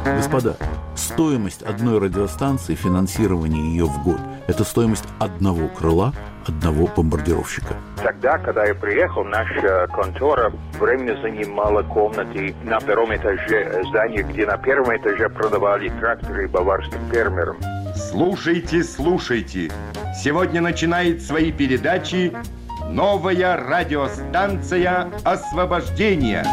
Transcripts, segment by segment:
Господа, стоимость одной радиостанции, финансирование ее в год – это стоимость одного крыла, одного бомбардировщика. Тогда, когда я приехал, наша контора временно занимала комнаты на первом этаже здания, где на первом этаже продавали тракторы баварским фермерам. Слушайте, слушайте. Сегодня начинает свои передачи новая радиостанция «Освобождение».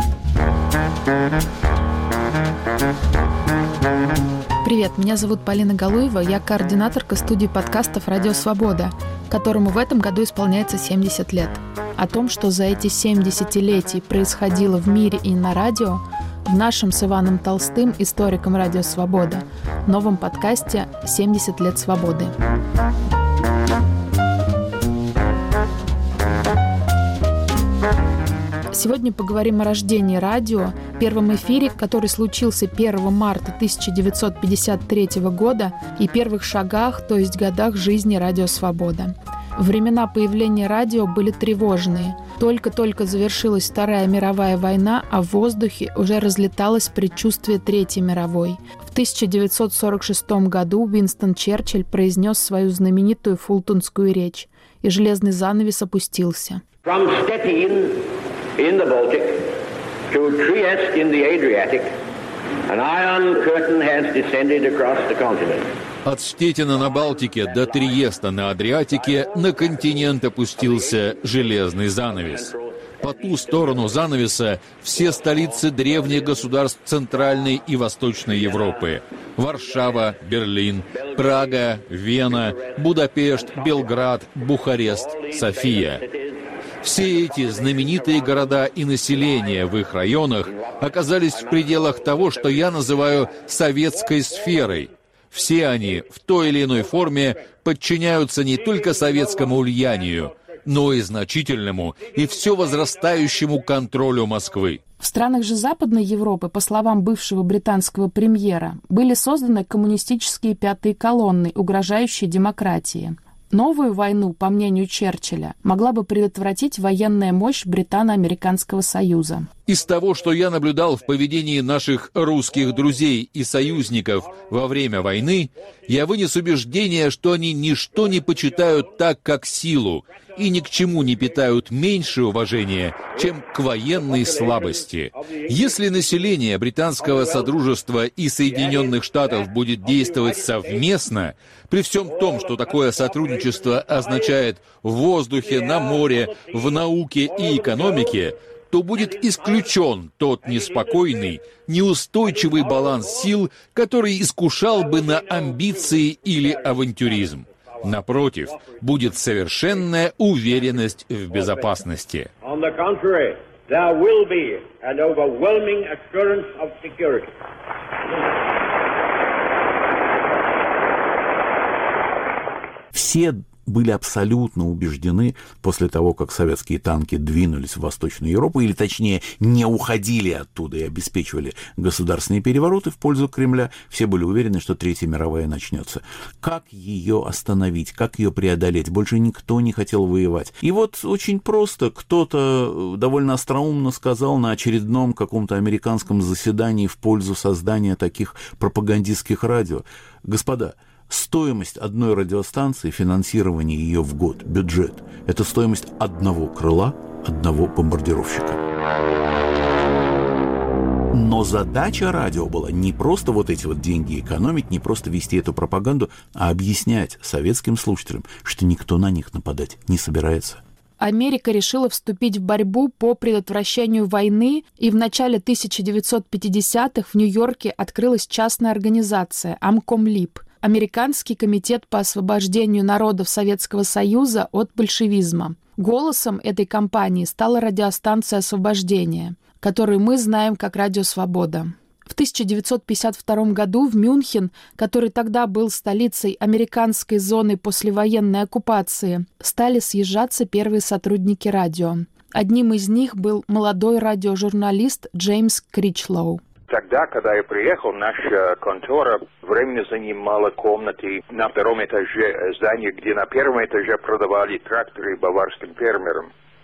Привет, меня зовут Полина Галуева, я координаторка студии подкастов «Радио Свобода», которому в этом году исполняется 70 лет. О том, что за эти 7 десятилетий происходило в мире и на радио, в нашем с Иваном Толстым, историком «Радио Свобода», новом подкасте «70 лет свободы». Сегодня поговорим о рождении радио, первом эфире, который случился 1 марта 1953 года, и первых шагах, то есть годах жизни «Радио Свобода». Времена появления радио были тревожные. Только-только завершилась Вторая мировая война, а в воздухе уже разлеталось предчувствие Третьей мировой. В 1946 году Уинстон Черчилль произнес свою знаменитую фултонскую речь, и железный занавес опустился. In the Baltic to Trieste in the Adriatic, an iron curtain has descended across the continent. От Штеттина на Балтике до Триеста на Адриатике на континент опустился железный занавес. По ту сторону занавеса все столицы древних государств Центральной и Восточной Европы. Варшава, Берлин, Прага, Вена, Будапешт, Белград, Бухарест, София. Все эти знаменитые города и население в их районах оказались в пределах того, что я называю советской сферой. Все они в той или иной форме подчиняются не только советскому влиянию, но и значительному и все возрастающему контролю Москвы. В странах же Западной Европы, по словам бывшего британского премьера, были созданы коммунистические пятые колонны, угрожающие демократии. Новую войну, по мнению Черчилля, могла бы предотвратить военная мощь Британо-Американского союза. Из того, что я наблюдал в поведении наших русских друзей и союзников во время войны, я вынес убеждение, что они ничто не почитают так, как силу, и ни к чему не питают меньше уважения, чем к военной слабости. Если население Британского Содружества и Соединенных Штатов будет действовать совместно, при всем том, что такое сотрудничество означает в воздухе, на море, в науке и экономике, то будет исключен тот неспокойный, неустойчивый баланс сил, который искушал бы на амбиции или авантюризм. Напротив, будет совершенная уверенность в безопасности. Все были абсолютно убеждены после того, как советские танки двинулись в Восточную Европу, или точнее не уходили оттуда и обеспечивали государственные перевороты в пользу Кремля, все были уверены, что Третья мировая начнется. Как ее остановить, как ее преодолеть? Больше никто не хотел воевать. И вот очень просто кто-то довольно остроумно сказал на очередном каком-то американском заседании в пользу создания таких пропагандистских радио: господа, стоимость одной радиостанции, финансирование ее в год, бюджет – это стоимость одного крыла, одного бомбардировщика. Но задача радио была не просто вот эти вот деньги экономить, не просто вести эту пропаганду, а объяснять советским слушателям, что никто на них нападать не собирается. Америка решила вступить в борьбу по предотвращению войны, и в начале 1950-х в Нью-Йорке открылась частная организация «Амкомлиб» – Американский комитет по освобождению народов Советского Союза от большевизма. Голосом этой кампании стала радиостанция «Освобождение», которую мы знаем как «Радио Свобода». В 1952 году в Мюнхен, который тогда был столицей американской зоны послевоенной оккупации, стали съезжаться первые сотрудники радио. Одним из них был молодой радиожурналист Джеймс Кричлоу. Тогда, когда я приехал, наша контора временно занимала комнаты на первом этаже здания, где на первом этаже продавали тракторы баварским фермерам.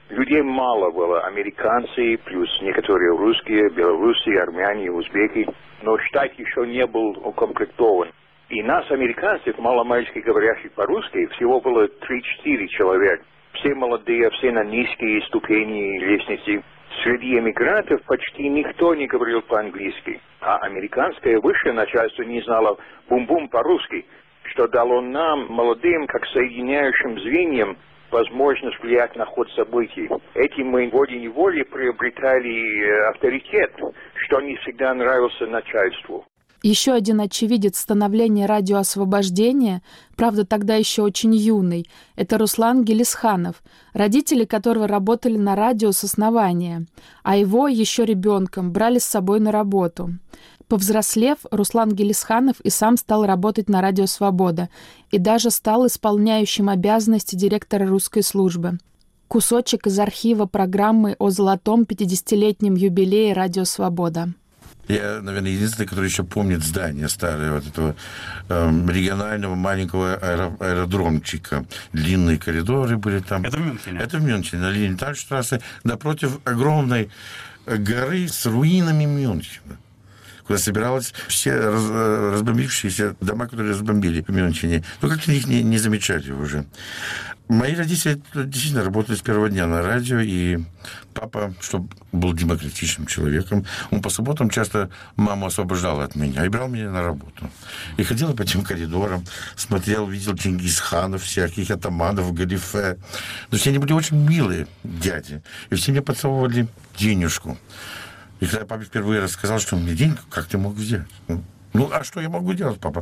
Людей мало было, американцы, плюс некоторые русские, белорусы, армяне, узбеки. Но штат еще не был укомплектован. И нас, американцев, маломальски говорящих по-русски, всего было 3-4 человек. Все молодые, все на низкие ступени лестницы. Среди эмигрантов почти никто не говорил по-английски. А американское высшее начальство не знало бум-бум по-русски, что дало нам, молодым, как соединяющим звеньям, возможность влиять на ход событий. Этим мы волей-неволей приобретали авторитет, что не всегда нравился начальству. Еще один очевидец становления радио «Освобождение», правда, тогда еще очень юный, это Руслан Гелисханов, родители которого работали на радио с основания, а его еще ребенком брали с собой на работу. Повзрослев, Руслан Гелисханов и сам стал работать на радио «Свобода» и даже стал исполняющим обязанности директора русской службы. Кусочек из архива программы о золотом 50-летнем юбилее радио «Свобода». Я, наверное, единственный, который еще помнит здание старое, вот этого регионального маленького аэродромчика. Длинные коридоры были там. Это в Мюнхене? Это в Мюнхене, на Линиентальштрассе, напротив огромной горы с руинами Мюнхена, куда собирались все разбомбившиеся дома, которые разбомбили в Мюнхене. Но как-то их не замечали уже. Мои родители действительно работали с первого дня на радио, и папа, чтобы был демократичным человеком, он по субботам часто маму освобождал от меня и брал меня на работу. И ходил по этим коридорам, смотрел, видел Чингисханов, всяких атаманов, галифе. Но все они были очень милые дяди, и все мне подсовывали денежку. И когда папе впервые рассказал, что у меня денег, как ты мог взять? Ну, а что я могу делать, папа?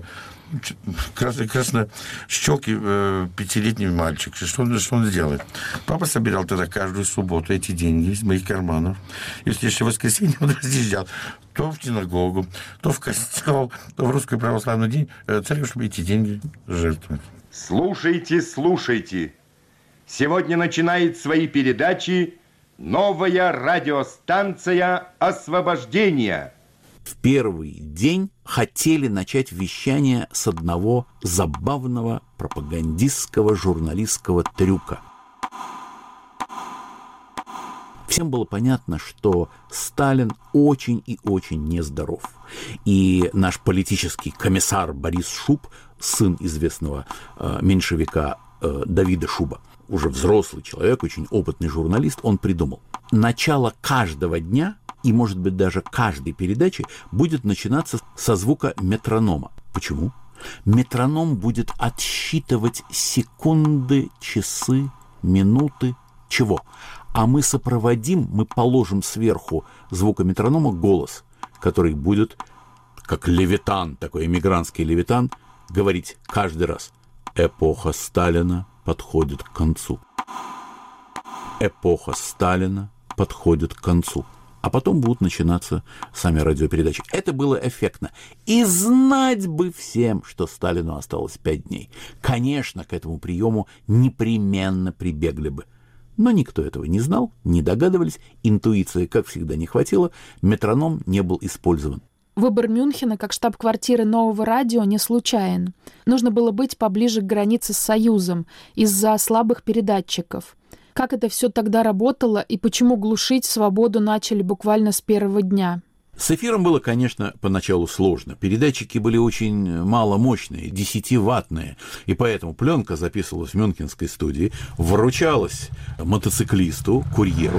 Краснощёкий 5-летний мальчик. Что он сделает? Папа собирал тогда каждую субботу эти деньги из моих карманов. И в следующее воскресенье он разъезжал то в синагогу, то в костел, то в русскую православную церковь, чтобы эти деньги жертвовать. Слушайте, слушайте. Сегодня начинает свои передачи новая радиостанция «Освобождение». В первый день хотели начать вещание с одного забавного пропагандистского журналистского трюка. Всем было понятно, что Сталин очень и очень нездоров. И наш политический комиссар Борис Шуб, сын известного меньшевика Давида Шуба, уже взрослый человек, очень опытный журналист, он придумал: начало каждого дня и, может быть, даже каждой передачи будет начинаться со звука метронома. Почему? Метроном будет отсчитывать секунды, часы, минуты, чего? А мы сопроводим, мы положим сверху звука метронома голос, который будет, как левитан, такой эмигрантский левитан, говорить каждый раз: эпоха Сталина подходит к концу. Эпоха Сталина подходит к концу. А потом будут начинаться сами радиопередачи. Это было эффектно. И знать бы всем, что Сталину осталось 5 дней. Конечно, к этому приему непременно прибегли бы. Но никто этого не знал, не догадывались, интуиции, как всегда, не хватило, метроном не был использован. Выбор Мюнхена как штаб-квартиры нового радио не случайен. Нужно было быть поближе к границе с Союзом из-за слабых передатчиков. Как это все тогда работало и почему глушить свободу начали буквально с первого дня? С эфиром было, конечно, поначалу сложно. Передатчики были очень маломощные, 10-ваттные. И поэтому пленка записывалась в мюнхенской студии, вручалась мотоциклисту, курьеру,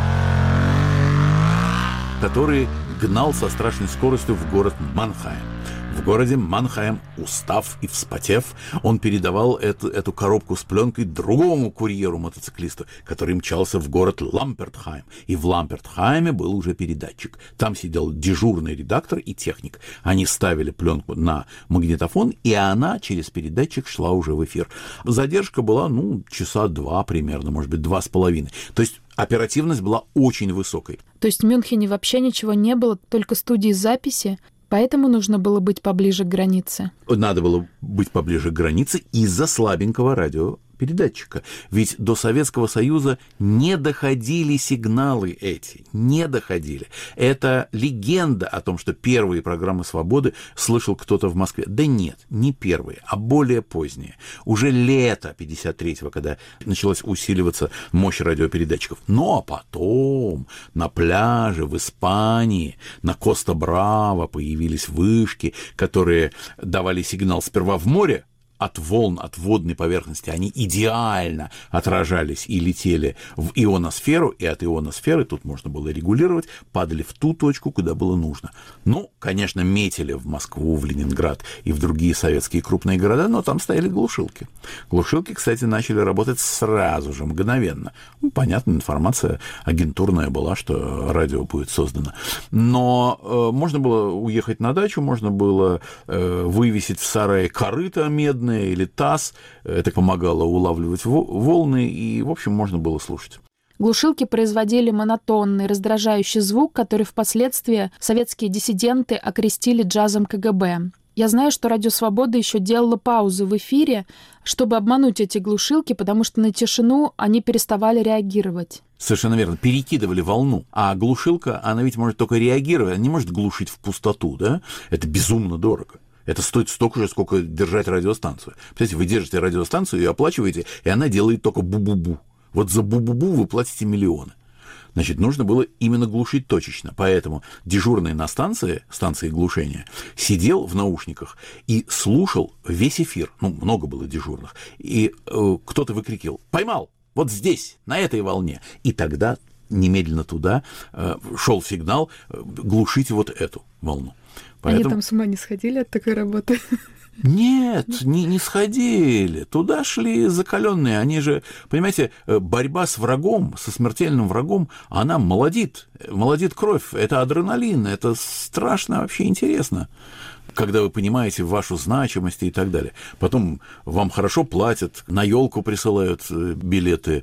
который гнал со страшной скоростью в город Маннхайм. В городе Маннхайм, устав и вспотев, он передавал эту коробку с пленкой другому курьеру-мотоциклисту, который мчался в город Лампертхайм. И в Лампертхайме был уже передатчик. Там сидел дежурный редактор и техник. Они ставили пленку на магнитофон, и она через передатчик шла уже в эфир. Задержка была, часа 2 примерно, может быть, 2,5. То есть оперативность была очень высокой. То есть в Мюнхене вообще ничего не было, только студии записи? Поэтому нужно было быть поближе к границе? Надо было быть поближе к границе из-за слабенького радиопередатчика. радиопередатчика. Ведь до Советского Союза не доходили сигналы эти, не доходили. Это легенда о том, что первые программы «Свободы» слышал кто-то в Москве. Да нет, не первые, а более поздние. Уже лето 53-го, когда началась усиливаться мощь радиопередатчиков. Ну, а потом на пляже в Испании, на Коста-Браво появились вышки, которые давали сигнал сперва в море, от волн, от водной поверхности, они идеально отражались и летели в ионосферу, и от ионосферы, тут можно было регулировать, падали в ту точку, куда было нужно. Ну, конечно, метили в Москву, в Ленинград и в другие советские крупные города, но там стояли глушилки. Глушилки, кстати, начали работать сразу же, мгновенно. Ну, понятно, информация агентурная была, что радио будет создано. Но можно было уехать на дачу, можно было вывесить в сарае корыто медное, или таз, это помогало улавливать волны, и, в общем, можно было слушать. Глушилки производили монотонный, раздражающий звук, который впоследствии советские диссиденты окрестили джазом КГБ. Я знаю, что «Радио Свобода» еще делала паузы в эфире, чтобы обмануть эти глушилки, потому что на тишину они переставали реагировать. Совершенно верно. Перекидывали волну. А глушилка, она ведь может только реагировать, она не может глушить в пустоту, да? Это безумно дорого. Это стоит столько же, сколько держать радиостанцию. Представляете, вы держите радиостанцию и оплачиваете, и она делает только бу-бу-бу. Вот за бу-бу-бу вы платите миллионы. Значит, нужно было именно глушить точечно. Поэтому дежурный на станции глушения, сидел в наушниках и слушал весь эфир. Ну, много было дежурных. И кто-то выкрикивал: «Поймал! Вот здесь, на этой волне!» И тогда немедленно туда шел сигнал: глушите вот эту волну. Поэтому... Они там с ума не сходили от такой работы? Нет, не сходили. Туда шли закаленные. Они же, понимаете, борьба с врагом, со смертельным врагом, она молодит кровь. Это адреналин, это страшно вообще интересно, когда вы понимаете вашу значимость и так далее. Потом вам хорошо платят, на елку присылают билеты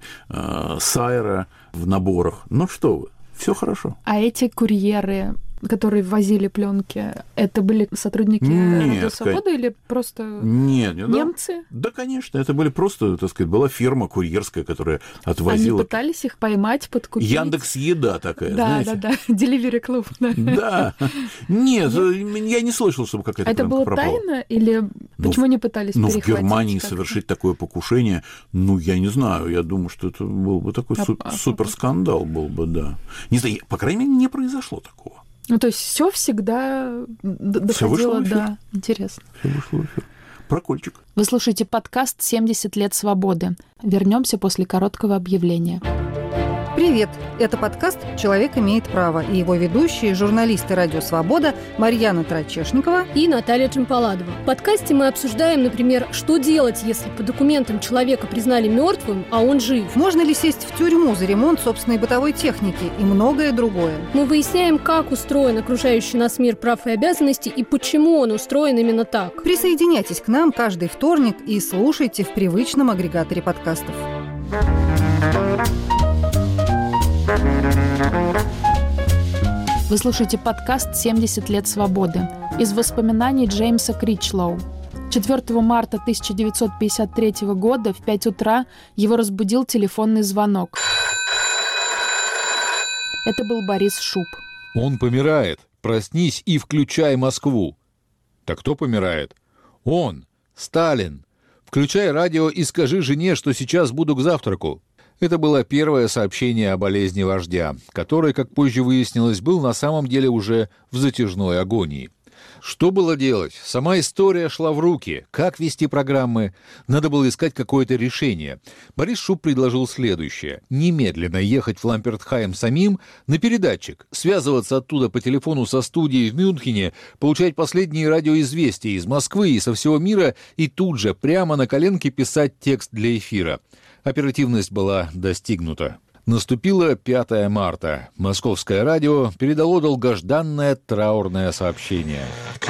Сайра в наборах. Ну что вы, все хорошо. А эти курьеры, которые возили пленки, это были сотрудники «Радио Свободы» или просто немцы? Да, конечно, это были просто, так сказать, была фирма курьерская, которая отвозила. Они пытались их поймать, подкупить? Яндекс.Еда такая, знаете? Да, Delivery Club. Да. Нет, я не слышал, чтобы какая-то это было пропала. Тайно или почему не пытались перехватить? В Германии совершить такое покушение, я не знаю, я думаю, что это был бы такой суперскандал был бы, да. Не знаю, по крайней мере, не произошло такого. Ну, то есть все всегда доходило до... Интересно. Все вышло в эфир. Прокольчик. Вы слушаете подкаст «70 лет свободы». Вернемся после короткого объявления. Привет! Это подкаст «Человек имеет право» и его ведущие, журналисты «Радио Свобода» Марьяна Трачешникова и Наталья Джампаладова. В подкасте мы обсуждаем, например, что делать, если по документам человека признали мертвым, а он жив. Можно ли сесть в тюрьму за ремонт собственной бытовой техники и многое другое. Мы выясняем, как устроен окружающий нас мир прав и обязанностей и почему он устроен именно так. Присоединяйтесь к нам каждый вторник и слушайте в привычном агрегаторе подкастов. Вы слушаете подкаст «70 лет свободы» из воспоминаний Джеймса Кричлоу. 4 марта 1953 года в 5 утра его разбудил телефонный звонок. Это был Борис Шуб. Он помирает. Проснись и включай Москву. Так кто помирает? Он, Сталин. Включай радио и скажи жене, что сейчас буду к завтраку. Это было первое сообщение о болезни вождя, который, как позже выяснилось, был на самом деле уже в затяжной агонии. Что было делать? Сама история шла в руки. Как вести программы? Надо было искать какое-то решение. Борис Шуб предложил следующее. Немедленно ехать в Лампертхайм самим на передатчик, связываться оттуда по телефону со студией в Мюнхене, получать последние радиоизвестия из Москвы и со всего мира и тут же прямо на коленке писать текст для эфира. Оперативность была достигнута. Наступило 5 марта. Московское радио передало долгожданное траурное сообщение.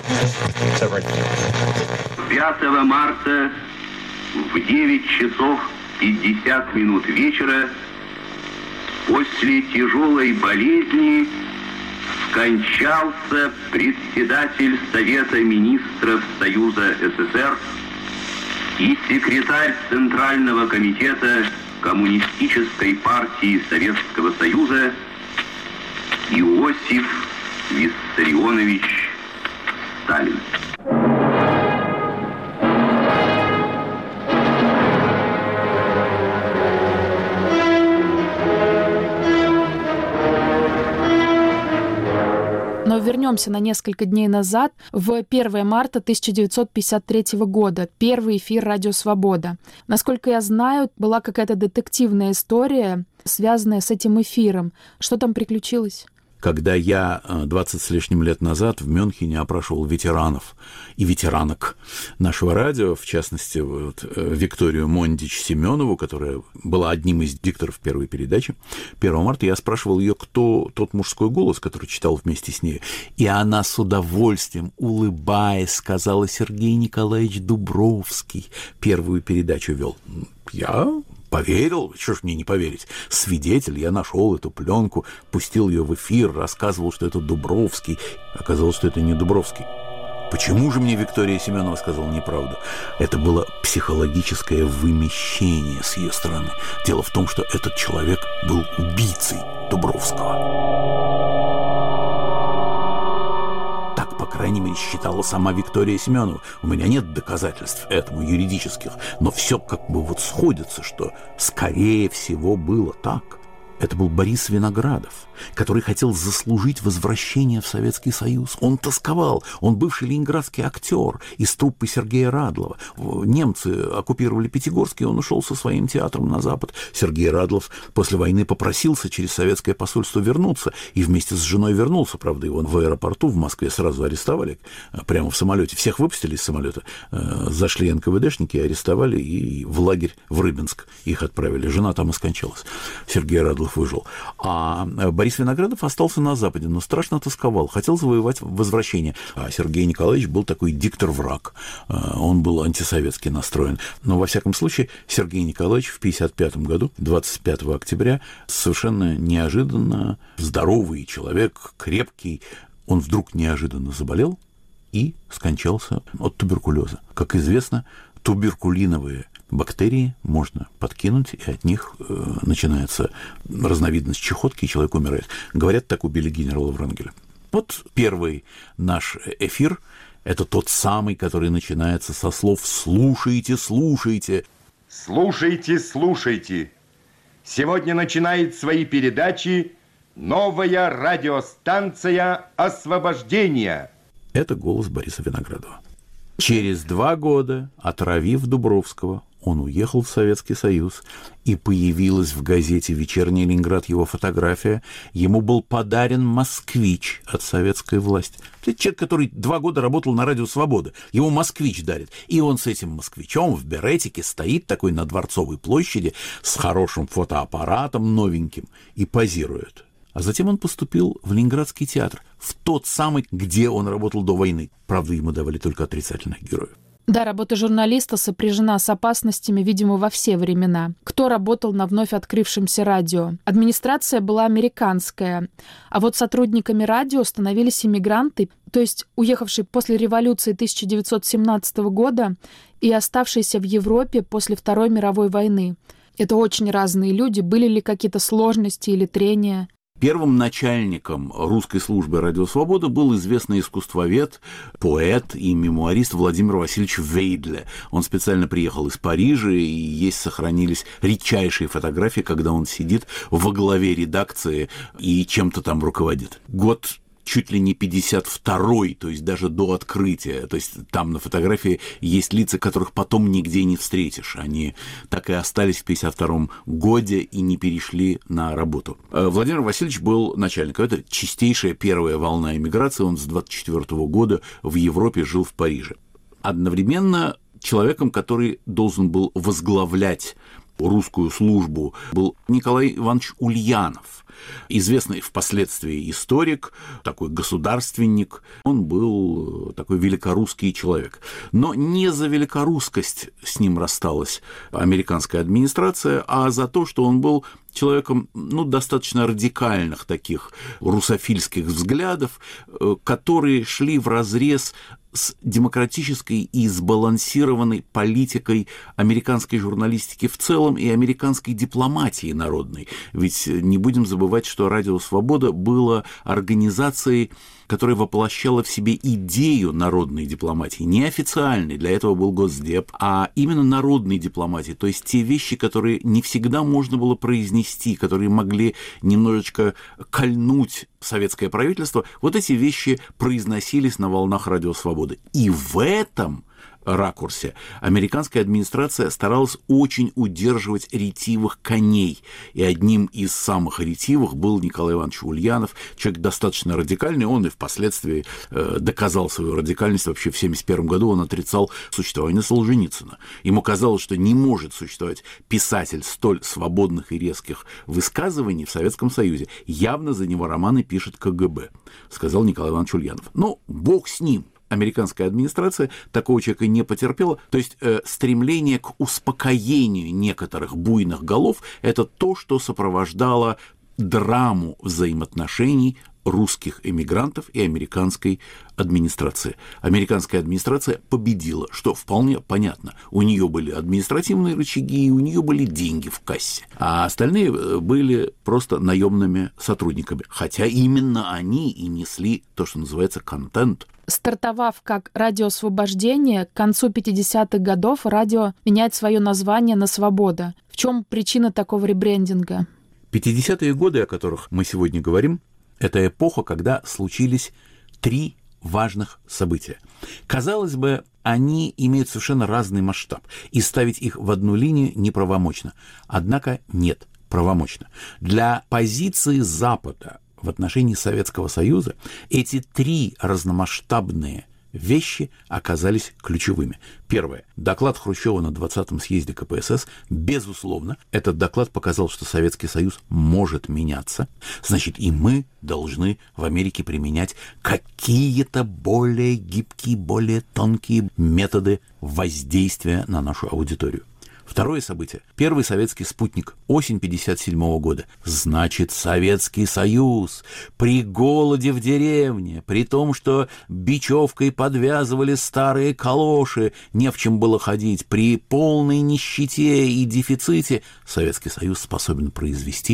5 марта в 9 часов 50 минут вечера после тяжелой болезни скончался председатель Совета министров Союза СССР и секретарь Центрального комитета Коммунистической партии Советского Союза Иосиф Виссарионович Сталин. Но вернемся на несколько дней назад, в 1 марта 1953 года, первый эфир «Радио Свобода». Насколько я знаю, была какая-то детективная история, связанная с этим эфиром. Что там приключилось? Когда я 20 с лишним лет назад в Мюнхене опрашивал ветеранов и ветеранок нашего радио, в частности, Викторию Мондич-Семенову, которая была одним из дикторов первой передачи, 1 марта я спрашивал ее, кто тот мужской голос, который читал вместе с ней. И она с удовольствием, улыбаясь, сказала: Сергей Николаевич Дубровский первую передачу вел. Я поверил, что ж мне не поверить. Свидетель, я нашел эту пленку, пустил ее в эфир, рассказывал, что это Дубровский. Оказалось, что это не Дубровский. Почему же мне Виктория Семенова сказала неправду? Это было психологическое вымещение с ее стороны. Дело в том, что этот человек был убийцей Дубровского. По крайней мере, считала сама Виктория Семенова. У меня нет доказательств этому юридических, но все как бы сходится, что скорее всего было так. Это был Борис Виноградов, который хотел заслужить возвращение в Советский Союз. Он тосковал, он бывший ленинградский актер из труппы Сергея Радлова. Немцы оккупировали Пятигорск, и он ушел со своим театром на Запад. Сергей Радлов после войны попросился через советское посольство вернуться, и вместе с женой вернулся. Правда, его в аэропорту в Москве сразу арестовали, прямо в самолете. Всех выпустили из самолета, зашли НКВДшники, арестовали, и в лагерь в Рыбинск их отправили. Жена там и скончалась. Сергей Радлов выжил. А Борис Виноградов остался на Западе, но страшно тосковал, хотел завоевать возвращение. А Сергей Николаевич был такой диктор-враг. Он был антисоветски настроен. Но, во всяком случае, Сергей Николаевич в 1955 году, 25 октября, совершенно неожиданно здоровый человек, крепкий, он вдруг неожиданно заболел и скончался от туберкулеза. Как известно, туберкулиновые бактерии можно подкинуть, и от них начинается разновидность чехотки, и человек умирает. Говорят, так убили генерала Врангеля. Вот первый наш эфир – это тот самый, который начинается со слов «слушайте, слушайте». Слушайте, слушайте. Сегодня начинает свои передачи новая радиостанция «Освобождение». Это голос Бориса Виноградова. Через 2 года, отравив Дубровского, он уехал в Советский Союз, и появилась в газете «Вечерний Ленинград» его фотография. Ему был подарен «Москвич» от советской власти. Это человек, который 2 года работал на радио «Свобода». Ему «Москвич» дарит. И он с этим «Москвичом» в беретике стоит такой на Дворцовой площади с хорошим фотоаппаратом новеньким и позирует. А затем он поступил в Ленинградский театр, в тот самый, где он работал до войны. Правда, ему давали только отрицательных героев. Да, работа журналиста сопряжена с опасностями, видимо, во все времена. Кто работал на вновь открывшемся радио? Администрация была американская, а вот сотрудниками радио становились иммигранты, то есть уехавшие после революции 1917 года и оставшиеся в Европе после Второй мировой войны. Это очень разные люди. Были ли какие-то сложности или трения? Первым начальником русской службы «Радио Свобода» был известный искусствовед, поэт и мемуарист Владимир Васильевич Вейдле. Он специально приехал из Парижа, и сохранились редчайшие фотографии, когда он сидит во главе редакции и чем-то там руководит. Год чуть ли не 52-й, то есть даже до открытия. То есть там на фотографии есть лица, которых потом нигде не встретишь. Они так и остались в 52-м годе и не перешли на работу. Владимир Васильевич был начальником. Это чистейшая первая волна эмиграции. Он с 24-го года в Европе жил в Париже. Одновременно человеком, который должен был возглавлять русскую службу, был Николай Иванович Ульянов, известный впоследствии историк, такой государственник. Он был такой великорусский человек. Но не за великорусскость с ним рассталась американская администрация, а за то, что он был человеком, достаточно радикальных таких русофильских взглядов, которые шли вразрез с демократической и сбалансированной политикой американской журналистики в целом и американской дипломатии народной. Ведь не будем забывать, что «Радио Свобода» было организацией, которая воплощала в себе идею народной дипломатии, не официальной, для этого был Госдеп, а именно народной дипломатии, то есть те вещи, которые не всегда можно было произнести, которые могли немножечко кольнуть советское правительство, вот эти вещи произносились на волнах «Радио Свободы». И в этом ракурсе американская администрация старалась очень удерживать ретивых коней. И одним из самых ретивых был Николай Иванович Ульянов, человек достаточно радикальный, он и впоследствии доказал свою радикальность. Вообще в 1971 году он отрицал существование Солженицына. Ему казалось, что не может существовать писатель столь свободных и резких высказываний в Советском Союзе. Явно за него романы пишет КГБ, сказал Николай Иванович Ульянов. Но бог с ним. Американская администрация такого человека не потерпела. То есть стремление к успокоению некоторых буйных голов – это то, что сопровождало драму взаимоотношений русских эмигрантов и американской администрации. Американская администрация победила, что вполне понятно. У нее были административные рычаги, у нее были деньги в кассе, а остальные были просто наемными сотрудниками. Хотя именно они и несли то, что называется контент. Стартовав как «Радио Освобождение», к концу 50-х годов радио меняет свое название на «Свобода». В чем причина такого ребрендинга? 50-е годы, о которых мы сегодня говорим, это эпоха, когда случились 3 важных события. Казалось бы, они имеют совершенно разный масштаб, и ставить их в одну линию неправомочно. Однако нет, правомочно. Для позиции Запада в отношении Советского Союза эти 3 разномасштабные вещи оказались ключевыми. Первое. Доклад Хрущева на 20-м съезде КПСС. Безусловно, этот доклад показал, что Советский Союз может меняться. Значит, и мы должны в Америке применять какие-то более гибкие, более тонкие методы воздействия на нашу аудиторию. Второе событие. Первый советский спутник. Осень 1957 года. Значит, Советский Союз при голоде в деревне, при том, что бечевкой подвязывали старые калоши, не в чем было ходить, при полной нищете и дефиците, Советский Союз способен произвести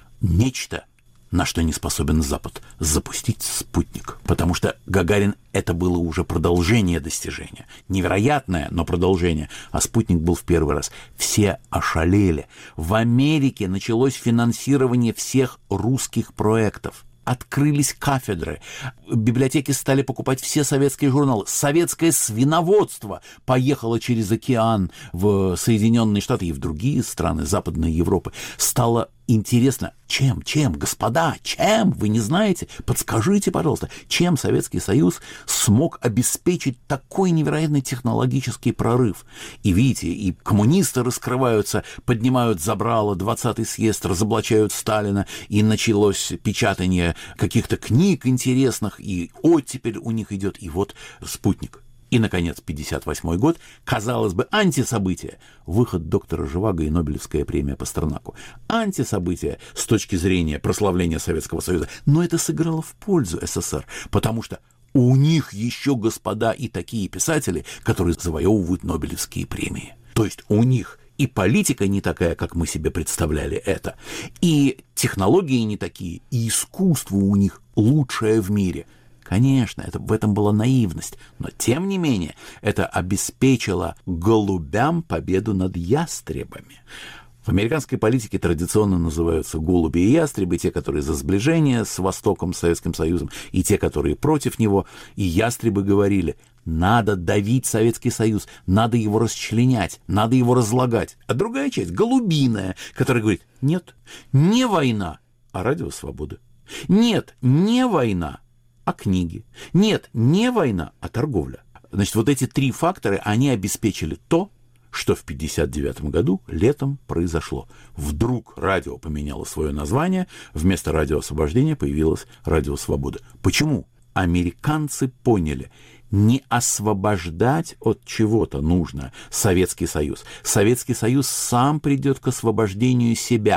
нечто, на что не способен Запад – запустить спутник. Потому что Гагарин – это было уже продолжение достижения. Невероятное, но продолжение. А спутник был в первый раз. Все ошалели. В Америке началось финансирование всех русских проектов. Открылись кафедры, библиотеки стали покупать все советские журналы. Советское свиноводство поехало через океан в Соединенные Штаты и в другие страны Западной Европы. Стало интересно, чем, господа, чем, вы не знаете? Подскажите, пожалуйста, чем Советский Союз смог обеспечить такой невероятный технологический прорыв? И видите, и коммунисты раскрываются, поднимают забрало, 20-й съезд, разоблачают Сталина, и началось печатание каких-то книг интересных, и оттепель у них идет, и вот спутник. И, наконец, 1958 год, казалось бы, антисобытие. Выход доктора Живаго и Нобелевская премия Пастернаку. Антисобытие с точки зрения прославления Советского Союза. Но это сыграло в пользу СССР, потому что у них еще, господа, и такие писатели, которые завоевывают Нобелевские премии. То есть у них и политика не такая, как мы себе представляли это, и технологии не такие, и искусство у них лучшее в мире. Конечно, в этом была наивность, но тем не менее это обеспечило голубям победу над ястребами. В американской политике традиционно называются голуби и ястребы, те, которые за сближение с Востоком, с Советским Союзом, и те, которые против него. И ястребы говорили: надо давить Советский Союз, надо его расчленять, надо его разлагать. А другая часть, голубиная, которая говорит: нет, не война, а радио свободы. Нет, не война, а книги. Нет, не война, а торговля. Значит, вот эти 3 фактора, они обеспечили то, что в 1959 году летом произошло. Вдруг радио поменяло свое название, вместо «Радио Освобождения» появилось «Радио Свобода». Почему? Американцы поняли, не освобождать от чего-то нужно Советский Союз. Советский Союз сам придет к освобождению себя.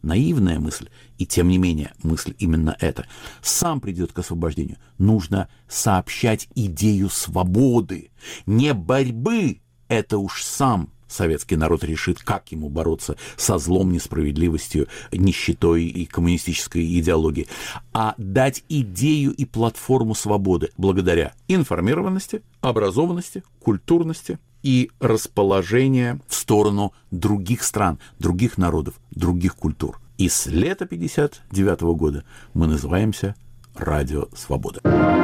наивная мысль, и тем не менее мысль именно эта, сам придет к освобождению. Нужно сообщать идею свободы, не борьбы. Это уж сам советский народ решит, как ему бороться со злом, несправедливостью, нищетой и коммунистической идеологией, а дать идею и платформу свободы благодаря информированности, образованности, культурности и расположения в сторону других стран, других народов, других культур. И с лета 1959 года мы называемся «Радио Свобода».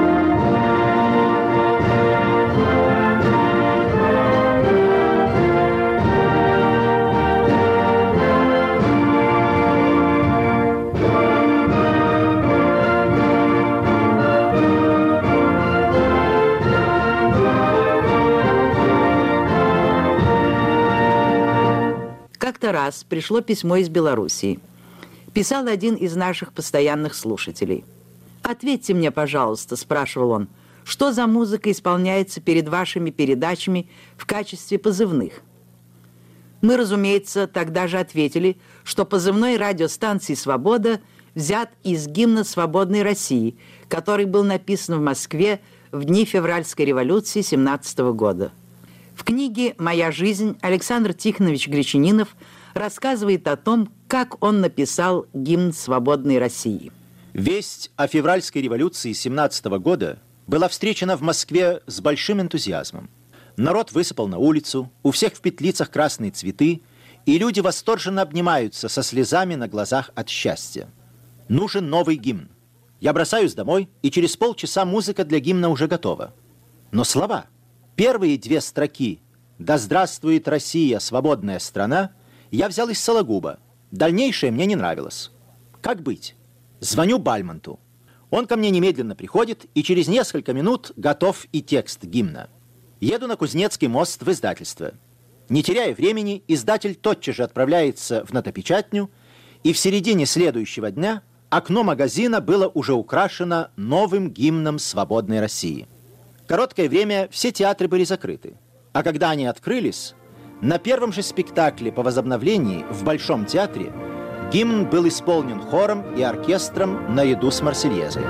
Как-то раз пришло письмо из Белоруссии. Писал один из наших постоянных слушателей. «Ответьте мне, пожалуйста», — спрашивал он, «что за музыка исполняется перед вашими передачами в качестве позывных?» Мы, разумеется, тогда же ответили, что позывной радиостанции «Свобода» взят из гимна «Свободной России», который был написан в Москве в дни февральской революции 1917 года. В книге «Моя жизнь» Александр Тихонович Гречанинов рассказывает о том, как он написал гимн «Свободной России». Весть о февральской революции 1917 года была встречена в Москве с большим энтузиазмом. Народ высыпал на улицу, у всех в петлицах красные цветы, и люди восторженно обнимаются со слезами на глазах от счастья. Нужен новый гимн. Я бросаюсь домой, и через полчаса музыка для гимна уже готова. Но слова... Первые две строки «Да здравствует Россия, свободная страна» я взял из Сологуба. Дальнейшее мне не нравилось. Как быть? Звоню Бальмонту. Он ко мне немедленно приходит, и через несколько минут готов и текст гимна. Еду на Кузнецкий мост в издательство. Не теряя времени, издатель тотчас же отправляется в нотопечатню, и в середине следующего дня окно магазина было уже украшено новым гимном свободной России. Короткое время все театры были закрыты, а когда они открылись, на первом же спектакле по возобновлении в Большом театре гимн был исполнен хором и оркестром наряду с «Марсельезой».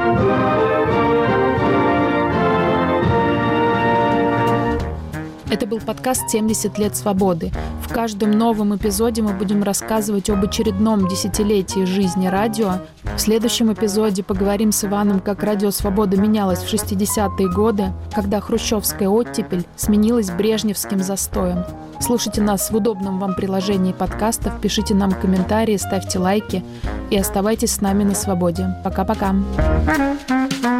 Это был подкаст «70 лет свободы». В каждом новом эпизоде мы будем рассказывать об очередном десятилетии жизни радио. В следующем эпизоде поговорим с Иваном, как радио «Свобода» менялось в 60-е годы, когда хрущевская оттепель сменилась брежневским застоем. Слушайте нас в удобном вам приложении подкастов, пишите нам комментарии, ставьте лайки и оставайтесь с нами на свободе. Пока-пока.